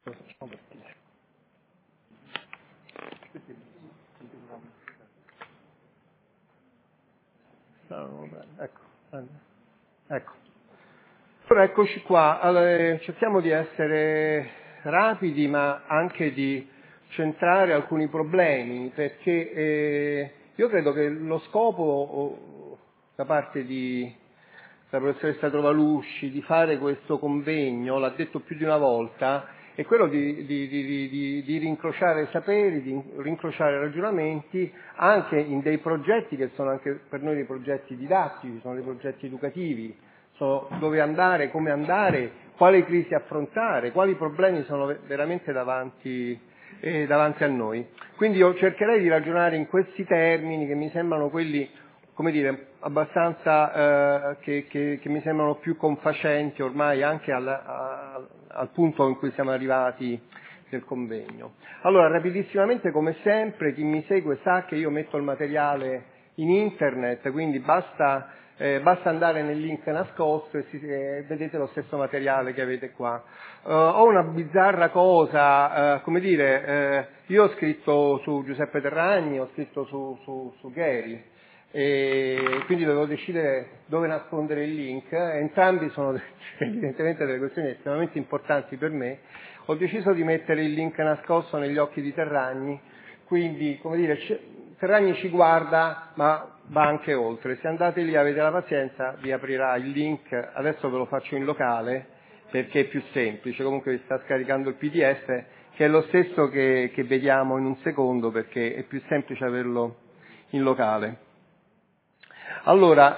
Ecco. Allora, eccoci qua. Allora, cerchiamo di essere rapidi, ma anche di centrare alcuni problemi, perché io credo che lo scopo da parte della professoressa Trovalusci di fare questo convegno, l'ha detto più di una volta, è quello di rincrociare saperi, di rincrociare ragionamenti anche in dei progetti che sono anche per noi dei progetti didattici, sono dei progetti educativi, sono dove andare, come andare, quali crisi affrontare, quali problemi sono veramente davanti a noi. Quindi io cercherei di ragionare in questi termini che mi sembrano quelli, come dire, abbastanza che mi sembrano più confacenti ormai anche al punto in cui siamo arrivati nel convegno. Allora, rapidissimamente, come sempre, chi mi segue sa che io metto il materiale in internet, quindi basta andare nel link nascosto e vedete lo stesso materiale che avete qua. Ho una bizzarra cosa, come dire, io ho scritto su Giuseppe Terragni, ho scritto su Gary, e quindi dovevo decidere dove nascondere il link. Entrambi sono evidentemente delle questioni estremamente importanti per me. Ho deciso di mettere il link nascosto negli occhi di Terragni, quindi, come dire, Terragni ci guarda, ma va anche oltre. Se andate lì, avete la pazienza, vi aprirà il link. Adesso ve lo faccio in locale perché è più semplice. Comunque vi sta scaricando il PDF, che è lo stesso che vediamo in un secondo, perché è più semplice averlo in locale. Allora,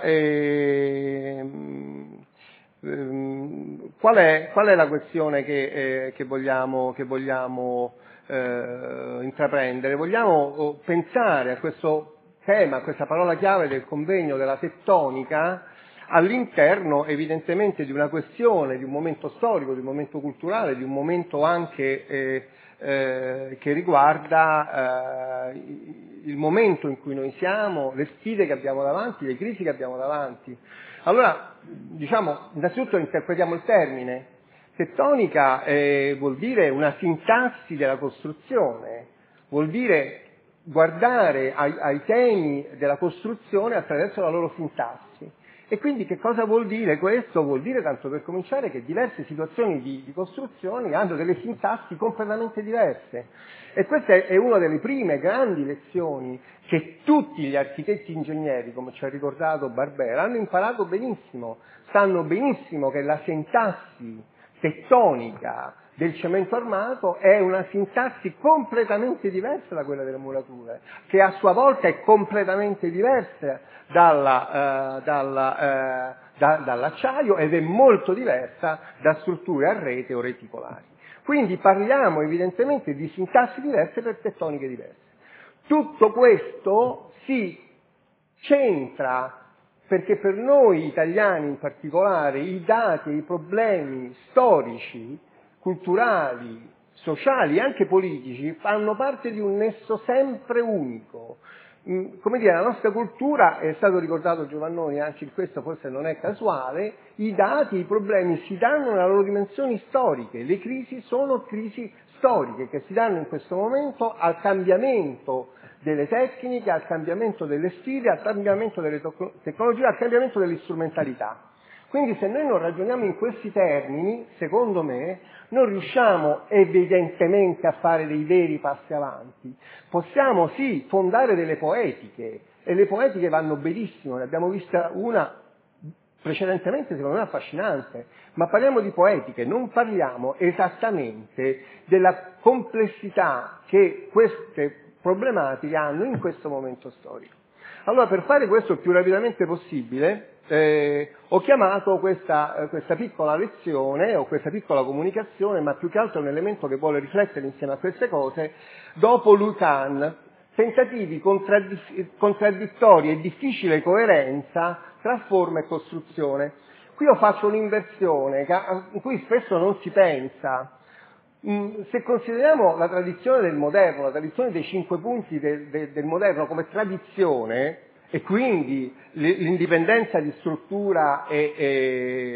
qual è la questione che vogliamo intraprendere? Vogliamo pensare a questo tema, a questa parola chiave del convegno della tettonica, all'interno evidentemente di una questione, di un momento storico, di un momento culturale, di un momento anche che riguarda il momento in cui noi siamo, le sfide che abbiamo davanti, le crisi che abbiamo davanti. Allora, diciamo, innanzitutto interpretiamo il termine. Tettonica vuol dire una sintassi della costruzione, vuol dire guardare ai temi della costruzione attraverso la loro sintassi. E quindi che cosa vuol dire questo? Vuol dire, tanto per cominciare, che diverse situazioni di costruzioni hanno delle sintassi completamente diverse. E questa è una delle prime grandi lezioni che tutti gli architetti ingegneri, come ci ha ricordato Barbera, hanno imparato benissimo. Sanno benissimo che la sintassi tettonica del cemento armato è una sintassi completamente diversa da quella delle murature, che a sua volta è completamente diversa dall'acciaio ed è molto diversa da strutture a rete o reticolari. Quindi parliamo evidentemente di sintassi diverse per tettoniche diverse. Tutto questo si centra perché per noi italiani in particolare i dati e i problemi storici, culturali, sociali e anche politici fanno parte di un nesso sempre unico. Come dire, la nostra cultura, è stato ricordato Giovannoni, anche in questo forse non è casuale, i dati, i problemi si danno nelle loro dimensioni storiche, le crisi sono crisi storiche che si danno in questo momento al cambiamento delle tecniche, al cambiamento delle sfide, al cambiamento delle tecnologie, al cambiamento delle strumentalità. Quindi se noi non ragioniamo in questi termini, secondo me, non riusciamo evidentemente a fare dei veri passi avanti. Possiamo sì fondare delle poetiche, e le poetiche vanno benissimo, ne abbiamo vista una precedentemente secondo me affascinante, ma parliamo di poetiche, non parliamo esattamente della complessità che queste problematiche hanno in questo momento storico. Allora, per fare questo il più rapidamente possibile, ho chiamato questa piccola lezione o questa piccola comunicazione, ma più che altro un elemento che vuole riflettere insieme a queste cose, dopo Lucan, tentativi contraddittori e difficile coerenza tra forma e costruzione. Qui io faccio un'inversione in cui spesso non si pensa. Se consideriamo la tradizione del moderno, la tradizione dei 5 punti del moderno come tradizione, e quindi l'indipendenza di struttura e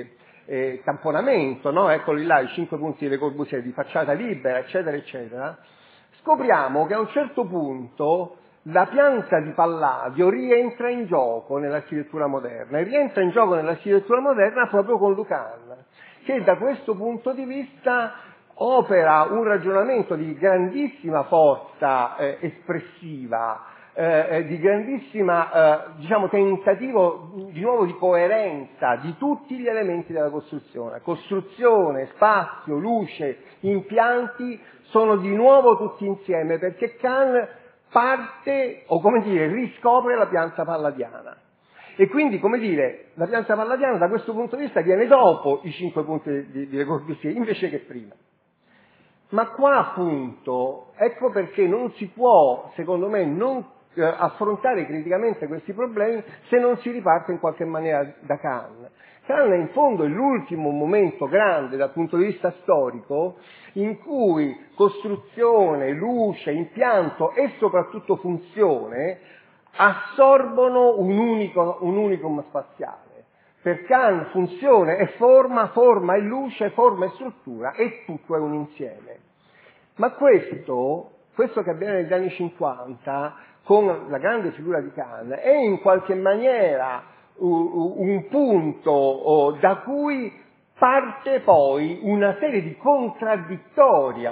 tamponamento, no? Eccoli là, i 5 punti di Le Corbusier, di facciata libera, eccetera, eccetera, scopriamo che a un certo punto la pianta di Palladio rientra in gioco nell'architettura moderna, e rientra in gioco nell'architettura moderna proprio con Lucan, che da questo punto di vista opera un ragionamento di grandissima forza espressiva, di grandissima, diciamo, tentativo di nuovo di coerenza di tutti gli elementi della costruzione. Costruzione, spazio, luce, impianti sono di nuovo tutti insieme, perché Kahn parte, o come dire, riscopre la pianta palladiana. E quindi, come dire, la pianta palladiana da questo punto di vista viene dopo i 5 punti di Le Corbusier, invece che prima. Ma qua appunto, ecco perché non si può, secondo me, non affrontare criticamente questi problemi se non si riparte in qualche maniera da Kahn. Kahn in fondo è l'ultimo momento grande dal punto di vista storico in cui costruzione, luce, impianto e soprattutto funzione assorbono un unicum spaziale. Per Kahn funzione è forma, forma è luce, forma è struttura, e tutto è un insieme. Ma questo che avviene negli anni 50, con la grande figura di Kahn, è in qualche maniera un punto da cui parte poi una serie di contraddittori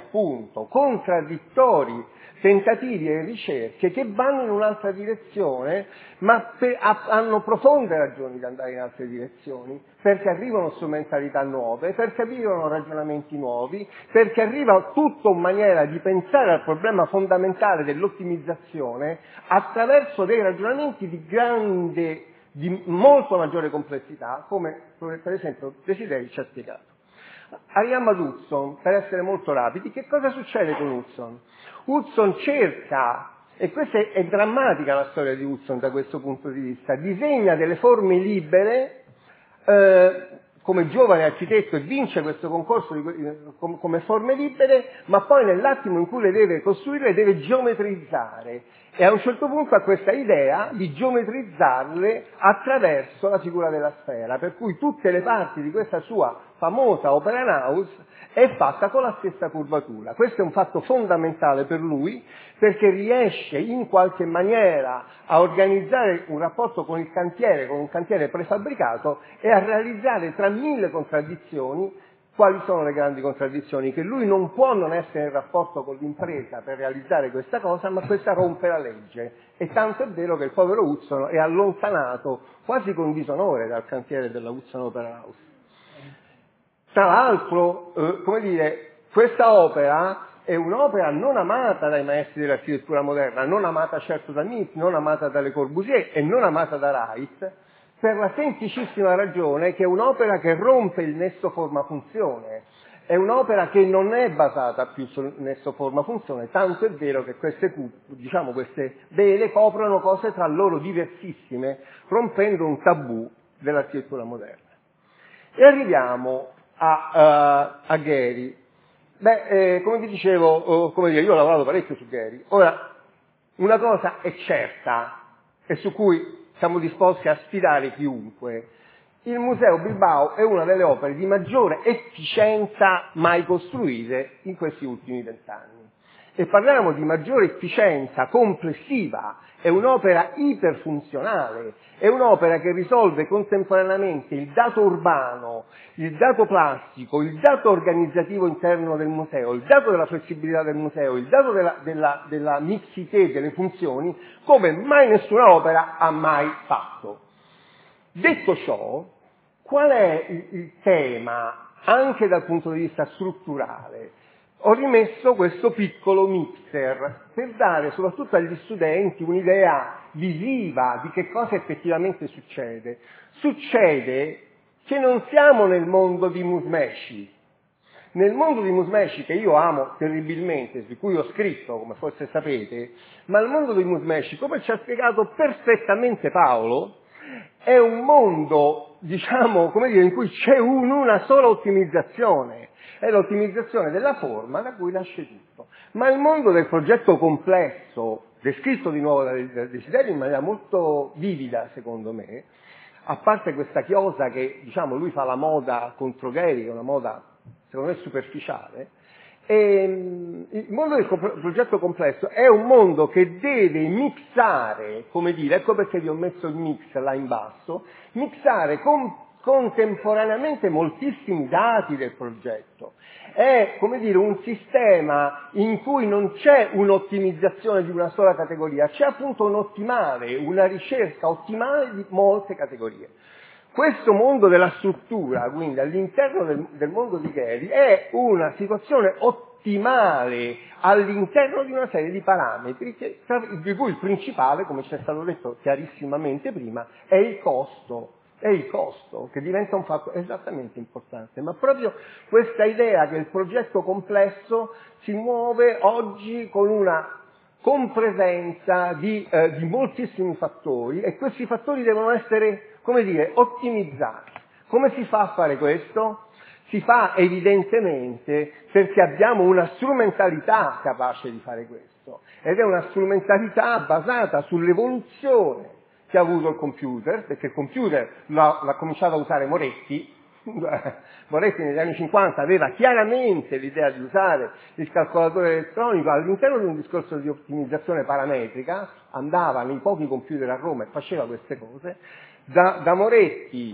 tentativi e ricerche che vanno in un'altra direzione, ma hanno profonde ragioni di andare in altre direzioni, perché arrivano strumentalità nuove, perché arrivano ragionamenti nuovi, perché arriva tutta una maniera di pensare al problema fondamentale dell'ottimizzazione attraverso dei ragionamenti di molto maggiore complessità, come per esempio Desideri ci ha spiegato. Arriviamo ad Hudson, per essere molto rapidi. Che cosa succede con Hudson? Hudson cerca, e questa è drammatica la storia di Hudson da questo punto di vista, disegna delle forme libere come giovane architetto e vince questo concorso come forme libere, ma poi nell'attimo in cui le deve costruire deve geometrizzare, e a un certo punto ha questa idea di geometrizzarle attraverso la figura della sfera, per cui tutte le parti di questa sua famosa Opera House è fatta con la stessa curvatura. Questo è un fatto fondamentale per lui, perché riesce in qualche maniera a organizzare un rapporto con il cantiere, con un cantiere prefabbricato, e a realizzare tra mille contraddizioni. Quali sono le grandi contraddizioni? Che lui non può non essere in rapporto con l'impresa per realizzare questa cosa, ma questa rompe la legge. E tanto è vero che il povero Hudson è allontanato quasi con disonore dal cantiere della Hudson Opera House. Tra l'altro, come dire, questa opera è un'opera non amata dai maestri dell'architettura moderna, non amata certo da Mies, non amata da Le Corbusier e non amata da Wright, per la semplicissima ragione che è un'opera che rompe il nesso forma-funzione, è un'opera che non è basata più sul nesso forma-funzione, tanto è vero che queste vele coprono cose tra loro diversissime, rompendo un tabù dell'architettura moderna. E arriviamo a Gehry. Come vi dicevo, io ho lavorato parecchio su Gehry. Ora, una cosa è certa e su cui siamo disposti a sfidare chiunque: il Museo Bilbao è una delle opere di maggiore efficienza mai costruite in questi ultimi 20 anni. E parliamo di maggiore efficienza complessiva, è un'opera iperfunzionale, è un'opera che risolve contemporaneamente il dato urbano, il dato plastico, il dato organizzativo interno del museo, il dato della flessibilità del museo, il dato della mixité delle funzioni, come mai nessuna opera ha mai fatto. Detto ciò, qual è il tema, anche dal punto di vista strutturale? Ho rimesso questo piccolo mixer per dare soprattutto agli studenti un'idea visiva di che cosa effettivamente succede. Succede che non siamo nel mondo di Musmeci. Nel mondo di Musmeci, che io amo terribilmente, su cui ho scritto, come forse sapete, ma il mondo di Musmeci, come ci ha spiegato perfettamente Paolo, è un mondo, in cui c'è una sola ottimizzazione. È l'ottimizzazione della forma da cui nasce tutto. Ma il mondo del progetto complesso, descritto di nuovo da Desideri in maniera molto vivida, secondo me, a parte questa chiosa che, diciamo, lui fa la moda contro Gehry, che è una moda, secondo me, superficiale, il mondo del progetto complesso è un mondo che deve mixare, come dire, ecco perché vi ho messo il mix là in basso, mixare contemporaneamente moltissimi dati del progetto. È, come dire, un sistema in cui non c'è un'ottimizzazione di una sola categoria, c'è appunto un ottimale, una ricerca ottimale di molte categorie. Questo mondo della struttura, quindi all'interno del mondo di Gehry, è una situazione ottimale all'interno di una serie di parametri, di cui il principale, come ci è stato detto chiarissimamente prima, è il costo, che diventa un fatto esattamente importante. Ma proprio questa idea che il progetto complesso si muove oggi con una compresenza di moltissimi fattori, e questi fattori devono essere, come dire, ottimizzati. Come si fa a fare questo? Si fa evidentemente perché abbiamo una strumentalità capace di fare questo, ed è una strumentalità basata sull'evoluzione che ha avuto il computer, perché il computer l'ha cominciato a usare Moretti. Moretti negli anni 50 aveva chiaramente l'idea di usare il calcolatore elettronico all'interno di un discorso di ottimizzazione parametrica, andava nei pochi computer a Roma e faceva queste cose. Da Moretti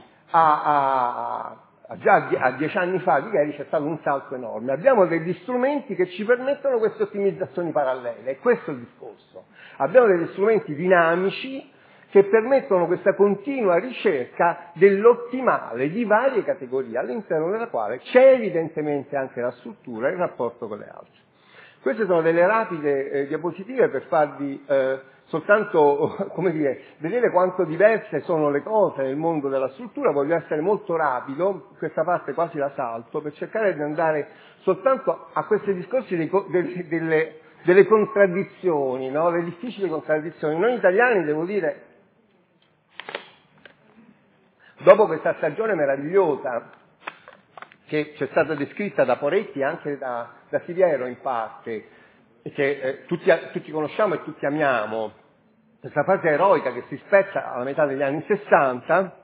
già a 10 anni fa di Gehry c'è stato un salto enorme. Abbiamo degli strumenti che ci permettono queste ottimizzazioni parallele, e questo è il discorso. Abbiamo degli strumenti dinamici che permettono questa continua ricerca dell'ottimale di varie categorie, all'interno della quale c'è evidentemente anche la struttura e il rapporto con le altre. Queste sono delle rapide diapositive per farvi soltanto, come dire, vedere quanto diverse sono le cose nel mondo della struttura. Voglio essere molto rapido, questa parte quasi la salto, per cercare di andare soltanto a questi discorsi delle contraddizioni, no? Le difficili contraddizioni. Noi italiani, devo dire, dopo questa stagione meravigliosa che ci è stata descritta da Poretti e anche da Siviero in parte, e che tutti conosciamo e tutti amiamo, questa fase eroica che si spezza alla metà degli anni 60,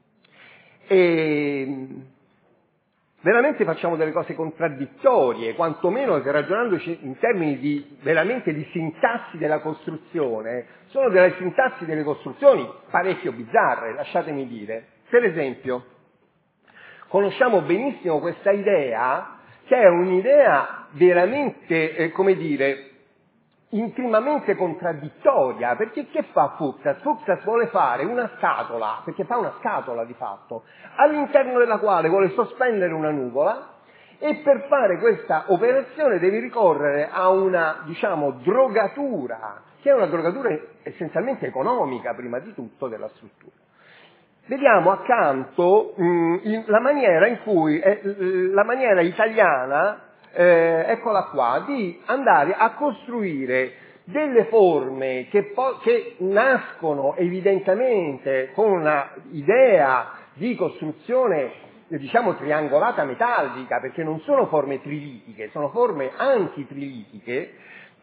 e veramente facciamo delle cose contraddittorie, quantomeno che, ragionandoci in termini veramente di sintassi della costruzione, sono delle sintassi delle costruzioni parecchio bizzarre, lasciatemi dire. Per esempio, conosciamo benissimo questa idea, che è un'idea veramente, come dire, intimamente contraddittoria, perché che fa Fuchsas? Fuchsas vuole fare una scatola, perché fa una scatola di fatto, all'interno della quale vuole sospendere una nuvola, e per fare questa operazione devi ricorrere a una, diciamo, drogatura, che è una drogatura essenzialmente economica, prima di tutto, della struttura. Vediamo accanto la maniera in cui, la maniera italiana, eccola qua, di andare a costruire delle forme che nascono evidentemente con una idea di costruzione, diciamo, triangolata metallica, perché non sono forme trilitiche, sono forme antitrilitiche,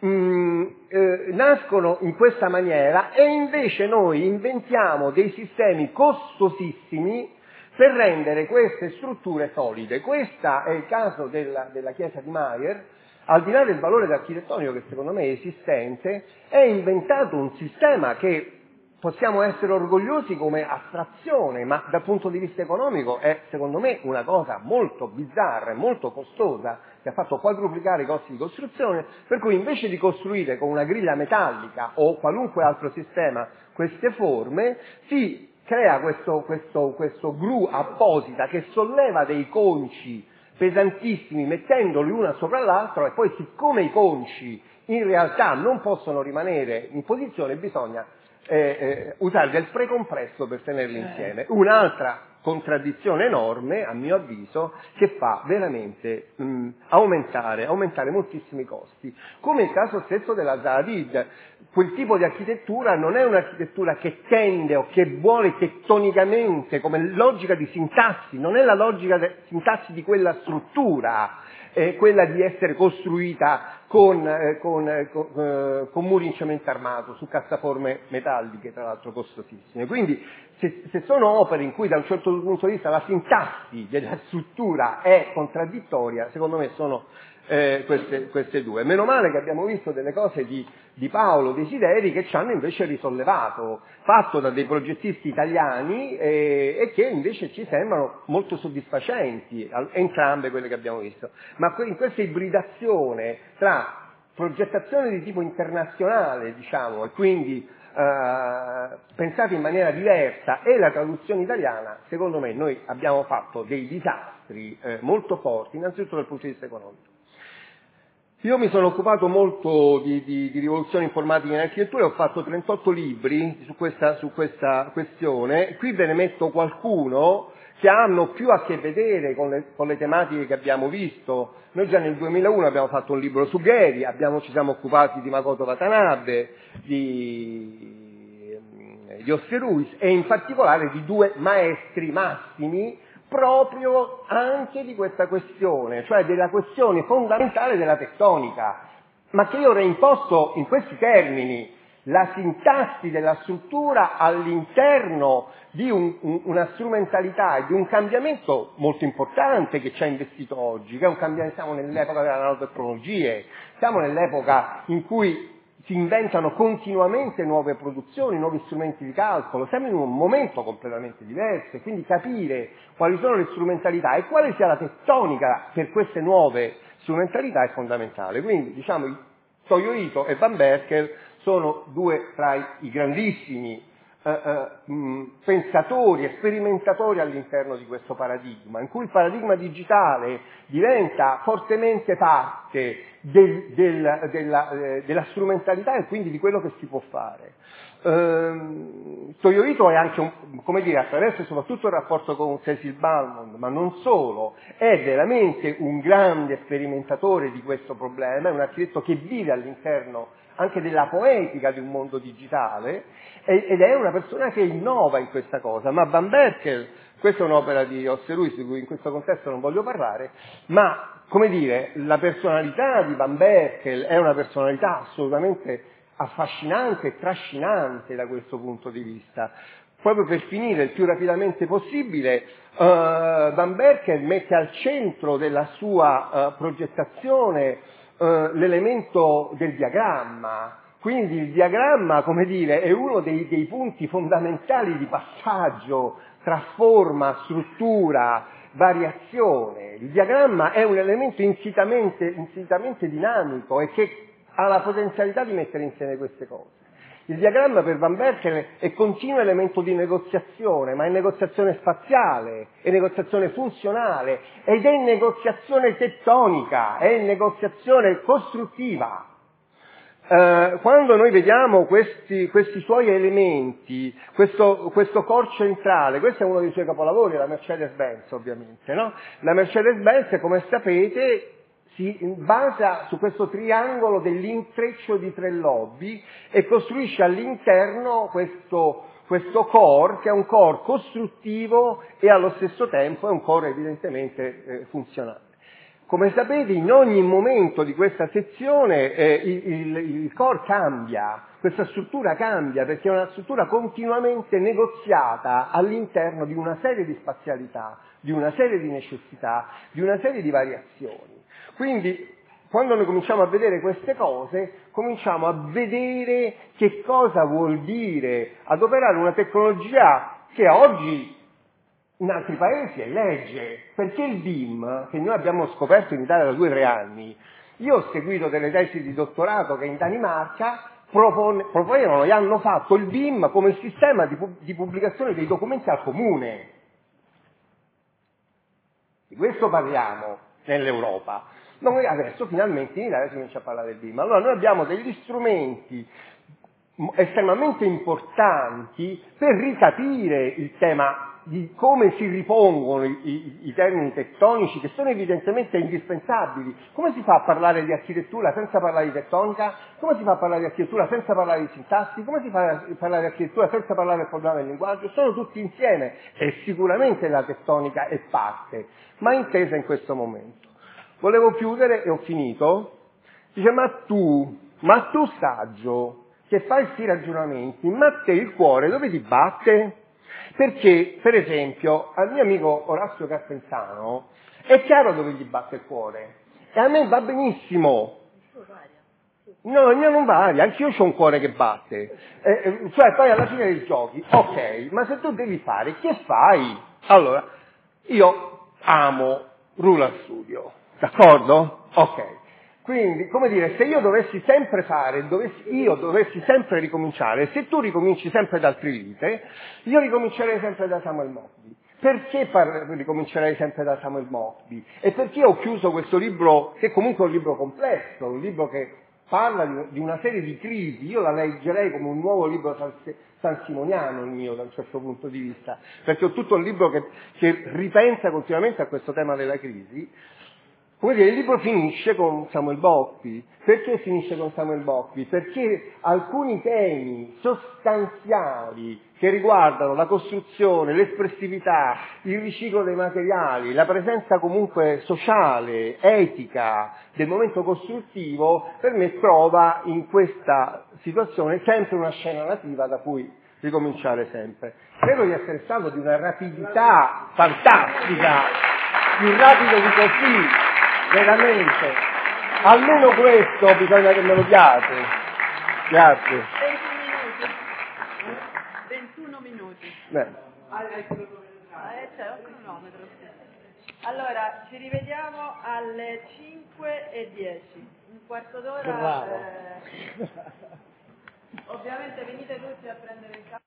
nascono in questa maniera, e invece noi inventiamo dei sistemi costosissimi per rendere queste strutture solide. Questo è il caso della chiesa di Meier. Al di là del valore architettonico, che secondo me è esistente, è inventato un sistema che possiamo essere orgogliosi come astrazione, ma dal punto di vista economico è, secondo me, una cosa molto bizzarra e molto costosa, che ha fatto quadruplicare i costi di costruzione, per cui invece di costruire con una griglia metallica o qualunque altro sistema queste forme, si crea questo gru apposita che solleva dei conci pesantissimi mettendoli una sopra l'altro, e poi, siccome i conci in realtà non possono rimanere in posizione, bisogna usare del precompresso per tenerli insieme. Un'altra contraddizione enorme, a mio avviso, che fa veramente aumentare moltissimi costi. Come il caso stesso della Zaha-Hadid. Quel tipo di architettura non è un'architettura che tende o che vuole tettonicamente, come logica di sintassi, non è la logica di sintassi di quella struttura, quella di essere costruita con muri in cemento armato, su cassaforme metalliche, tra l'altro costosissime. Quindi se sono opere in cui da un certo punto di vista la sintassi della struttura è contraddittoria, secondo me sono queste due. Meno male che abbiamo visto delle cose di Paolo Desideri che ci hanno invece risollevato, fatto da dei progettisti italiani e che invece ci sembrano molto soddisfacenti, entrambe quelle che abbiamo visto. Ma in questa ibridazione tra progettazione di tipo internazionale, diciamo, e quindi pensate in maniera diversa, e la traduzione italiana, secondo me noi abbiamo fatto dei disastri molto forti, innanzitutto dal punto di vista economico. Io mi sono occupato molto di rivoluzione informatica in architettura, ho fatto 38 libri su questa questione. Qui ve ne metto qualcuno che hanno più a che vedere con le tematiche che abbiamo visto. Noi già nel 2001 abbiamo fatto un libro su Gehry, ci siamo occupati di Makoto Watanabe, di Oscar Ruiz e in particolare di due maestri massimi proprio anche di questa questione, cioè della questione fondamentale della tettonica, ma che io ho reimposto in questi termini: la sintassi della struttura all'interno di una strumentalità e di un cambiamento molto importante che ci ha investito oggi, che è un cambiamento. Siamo nell'epoca delle nanotecnologie, siamo nell'epoca in cui si inventano continuamente nuove produzioni, nuovi strumenti di calcolo, siamo in un momento completamente diverso, e quindi capire quali sono le strumentalità e quale sia la tettonica per queste nuove strumentalità è fondamentale. Quindi, diciamo, Toyo Ito e Van Berkel sono due tra i grandissimi pensatori e sperimentatori all'interno di questo paradigma, in cui il paradigma digitale diventa fortemente parte della strumentalità e quindi di quello che si può fare. Toyo Ito è anche, attraverso soprattutto il rapporto con Cecil Balmond, ma non solo, è veramente un grande sperimentatore di questo problema, è un architetto che vive all'interno anche della poetica di un mondo digitale, ed è una persona che innova in questa cosa. Ma Van Berkel, questa è un'opera di Oscar Ruiz di cui in questo contesto non voglio parlare, ma la personalità di Van Berkel è una personalità assolutamente affascinante e trascinante da questo punto di vista. Proprio per finire il più rapidamente possibile, Van Berkel mette al centro della sua progettazione l'elemento del diagramma. Quindi il diagramma, è uno dei punti fondamentali di passaggio tra forma, struttura, variazione. Il diagramma è un elemento insitamente dinamico e che ha la potenzialità di mettere insieme queste cose. Il diagramma per Van Berkel è continuo elemento di negoziazione, ma è negoziazione spaziale, è negoziazione funzionale ed è negoziazione tettonica, è negoziazione costruttiva. Quando noi vediamo questi suoi elementi, questo core centrale, questo è uno dei suoi capolavori, la Mercedes-Benz ovviamente, no? La Mercedes-Benz, come sapete, si basa su questo triangolo dell'intreccio di tre lobi e costruisce all'interno questo core, che è un core costruttivo e allo stesso tempo è un core evidentemente funzionale. Come sapete, in ogni momento di questa sezione il core cambia, questa struttura cambia, perché è una struttura continuamente negoziata all'interno di una serie di spazialità, di una serie di necessità, di una serie di variazioni. Quindi, quando noi cominciamo a vedere queste cose, cominciamo a vedere che cosa vuol dire adoperare una tecnologia che oggi in altri paesi è legge, perché il BIM, che noi abbiamo scoperto in Italia da 2 o 3 anni, io ho seguito delle tesi di dottorato che in Danimarca proponevano e hanno fatto il BIM come sistema di pubblicazione dei documenti al comune. Di questo parliamo nell'Europa. Noi adesso finalmente in Italia si comincia a parlare del BIM. Allora noi abbiamo degli strumenti estremamente importanti per ricapire il tema di come si ripongono i termini tettonici, che sono evidentemente indispensabili. Come si fa a parlare di architettura senza parlare di tettonica? Come si fa a parlare di architettura senza parlare di sintassi? Come si fa a parlare di architettura senza parlare del problema del linguaggio? Sono tutti insieme e sicuramente la tettonica è parte, ma intesa in questo momento. volevo chiudere e ho finito. Dice, ma tu saggio, che fai questi ragionamenti, ma te il cuore dove ti batte? Perché, per esempio, al mio amico Orazio Carpenzano è chiaro dove gli batte il cuore. E a me va benissimo. No, il mio non varia, anch'io ho un cuore che batte. Cioè, poi alla fine dei giochi, ok, ma se tu devi fare, che fai? Allora, io amo Ruler Studio, d'accordo? Ok. Quindi, come dire, se io dovessi sempre fare, dovessi sempre ricominciare, se tu ricominci sempre da Trilite, io ricomincerei sempre da Samuel Mockbee. Perché ricomincerei sempre da Samuel Mockbee? E perché ho chiuso questo libro, che comunque è un libro complesso, un libro che parla di una serie di crisi, io la leggerei come un nuovo libro sansimoniano il mio da un certo punto di vista, perché ho tutto un libro che ripensa continuamente a questo tema della crisi. Come dire, il libro finisce con Samuel Mockbee. Perché finisce con Samuel Mockbee? Perché alcuni temi sostanziali che riguardano la costruzione, l'espressività, il riciclo dei materiali, la presenza comunque sociale, etica del momento costruttivo, per me trova in questa situazione sempre una scena nativa da cui ricominciare sempre. Credo di essere stato di una rapidità fantastica, più rapido di così. Veramente, almeno questo bisogna che me lo diate. Grazie. 21 minuti. Beh. C'è un cronometro. Allora, ci rivediamo alle 5:10. Un quarto d'ora. Ovviamente venite tutti a prendere il caffè.